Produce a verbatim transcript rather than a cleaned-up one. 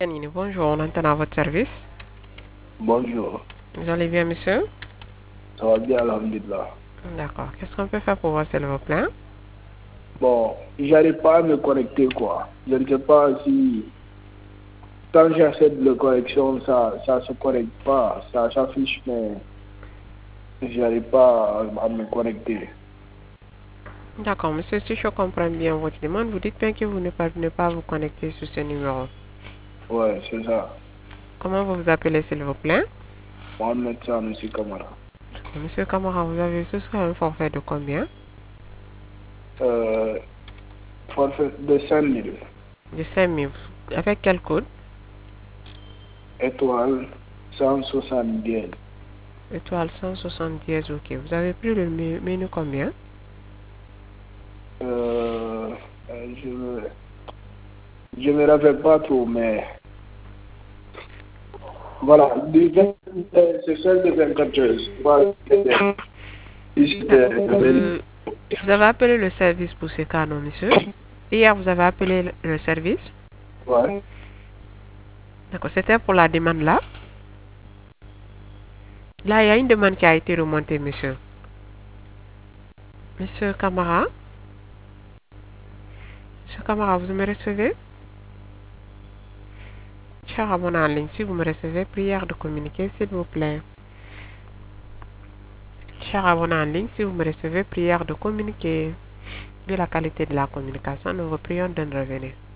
Yanini, bonjour, on entend à votre service. Bonjour. Vous allez bien, monsieur? Ça va bien, alhamdulillah. D'accord. Qu'est-ce qu'on peut faire pour vous, s'il vous plaît? Bon, j'arrive pas à me connecter, quoi. Je ne sais pas si, quand j'essaie de le connexion, ça ça se connecte pas. Ça s'affiche, mais j'arrive pas à, à me connecter. D'accord, monsieur, si je comprends bien votre demande, vous dites bien que vous ne parvenez pas à vous connecter sur ce numéro. Ouais, c'est ça. Comment vous vous appelez, s'il vous plaît? Mohamed Sanoussi Kamara. Monsieur Camara, vous avez souscrit un forfait de combien? Euh, forfait de cinq mille. De cinq mille. Avec quel code? Étoile cent soixante-dix. Étoile cent soixante-dix, ok. Vous avez pris le menu menu combien? Euh, euh, je me, je me rappelle pas trop, mais voilà, du vingt, c'est celle de vingt-quatre heures. Voilà. Ici, D'accord. c'est- Euh, vous avez appelé le service pour ce cas, non, monsieur? Hier, vous avez appelé le le service? ouais. D'accord, c'était pour la demande là. Là, il y a une demande qui a été remontée, monsieur. Monsieur Camara, Monsieur Camara, vous me recevez? Cher abonné en ligne, si vous me recevez, prière de communiquer, s'il vous plaît. Cher abonné en ligne, si vous me recevez, prière de communiquer. Vu la qualité de la communication, nous vous prions de nous revenir.